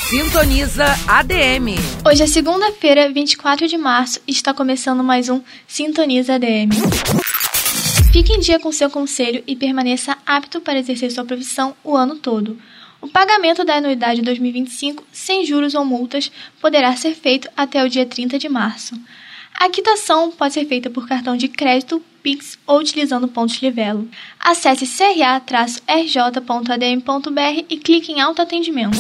Sintoniza ADM. Hoje é segunda-feira, 24 de março, e está começando mais um Sintoniza ADM. Fique em dia com seu conselho e permaneça apto para exercer sua profissão o ano todo. O pagamento da anuidade 2025, sem juros ou multas, poderá ser feito até o dia 30 de março. A quitação pode ser feita por cartão de crédito, Pix ou utilizando pontos Livelo. Acesse cra-rj.adm.br e clique em autoatendimento.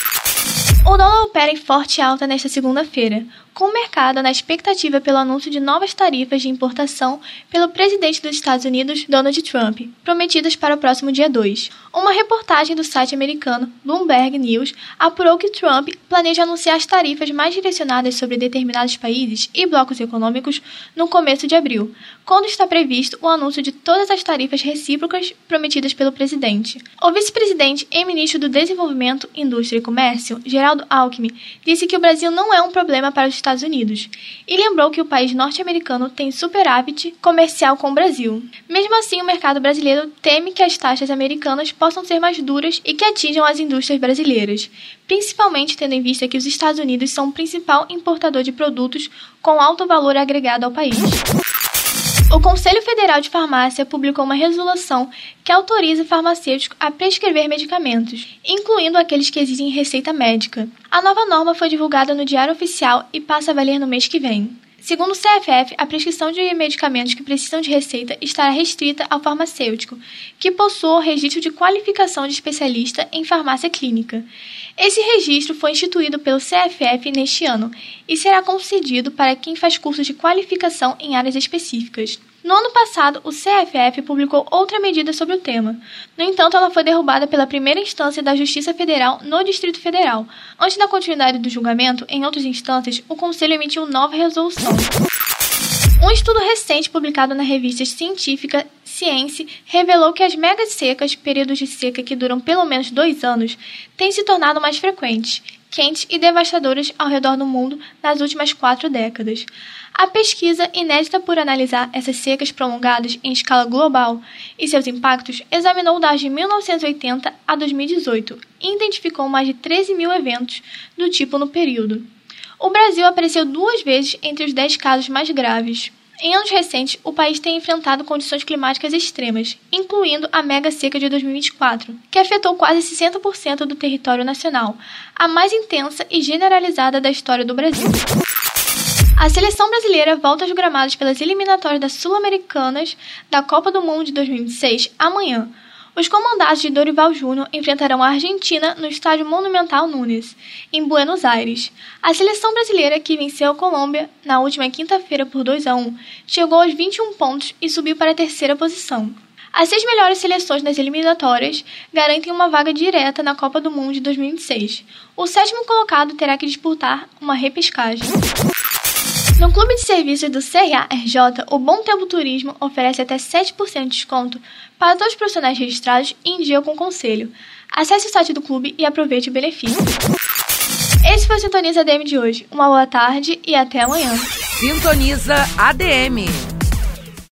O dólar opera em forte alta nesta segunda-feira, com o mercado na expectativa pelo anúncio de novas tarifas de importação pelo presidente dos Estados Unidos, Donald Trump, prometidas para o próximo dia 2. Uma reportagem do site americano Bloomberg News apurou que Trump planeja anunciar as tarifas mais direcionadas sobre determinados países e blocos econômicos no começo de abril, quando está previsto o anúncio de todas as tarifas recíprocas prometidas pelo presidente. O vice-presidente e ministro do Desenvolvimento, Indústria e Comércio, Geraldo Alckmin, disse que o Brasil não é um problema para os Estados Unidos e lembrou que o país norte-americano tem superávit comercial com o Brasil. Mesmo assim, o mercado brasileiro teme que as taxas americanas possam ser mais duras e que atinjam as indústrias brasileiras, principalmente tendo em vista que os Estados Unidos são o principal importador de produtos com alto valor agregado ao país. O Conselho Federal de Farmácia publicou uma resolução que autoriza farmacêutico a prescrever medicamentos, incluindo aqueles que exigem receita médica. A nova norma foi divulgada no Diário Oficial e passa a valer no mês que vem. Segundo o CFF, a prescrição de medicamentos que precisam de receita estará restrita ao farmacêutico, que possua o registro de qualificação de especialista em farmácia clínica. Esse registro foi instituído pelo CFF neste ano e será concedido para quem faz cursos de qualificação em áreas específicas. No ano passado, o CFF publicou outra medida sobre o tema. No entanto, ela foi derrubada pela primeira instância da Justiça Federal no Distrito Federal. Antes da continuidade do julgamento, em outras instâncias, o Conselho emitiu nova resolução. Um estudo recente publicado na revista científica Science revelou que as megas secas, períodos de seca que duram pelo menos 2 anos, têm se tornado mais frequentes, quentes e devastadoras ao redor do mundo nas últimas 4 décadas. A pesquisa, inédita por analisar essas secas prolongadas em escala global e seus impactos, examinou dados de 1980 a 2018 e identificou mais de 13 mil eventos do tipo no período. O Brasil apareceu 2 vezes entre os 10 casos mais graves. Em anos recentes, o país tem enfrentado condições climáticas extremas, incluindo a mega seca de 2024, que afetou quase 60% do território nacional, a mais intensa e generalizada da história do Brasil. A seleção brasileira volta aos gramados pelas eliminatórias das Sul-Americanas da Copa do Mundo de 2026 amanhã. Os comandados de Dorival Júnior enfrentarão a Argentina no Estádio Monumental Núñez, em Buenos Aires. A seleção brasileira, que venceu a Colômbia na última quinta-feira por 2-1, chegou aos 21 pontos e subiu para a 3ª posição. As 6 melhores seleções das eliminatórias garantem uma vaga direta na Copa do Mundo de 2026. O 7º colocado terá que disputar uma repescagem. No Clube de Serviços do CRA-RJ, o Bom Tempo Turismo oferece até 7% de desconto para todos os profissionais registrados e em dia com o conselho. Acesse o site do clube e aproveite o benefício. Esse foi o Sintoniza ADM de hoje. Uma boa tarde e até amanhã. Sintoniza ADM.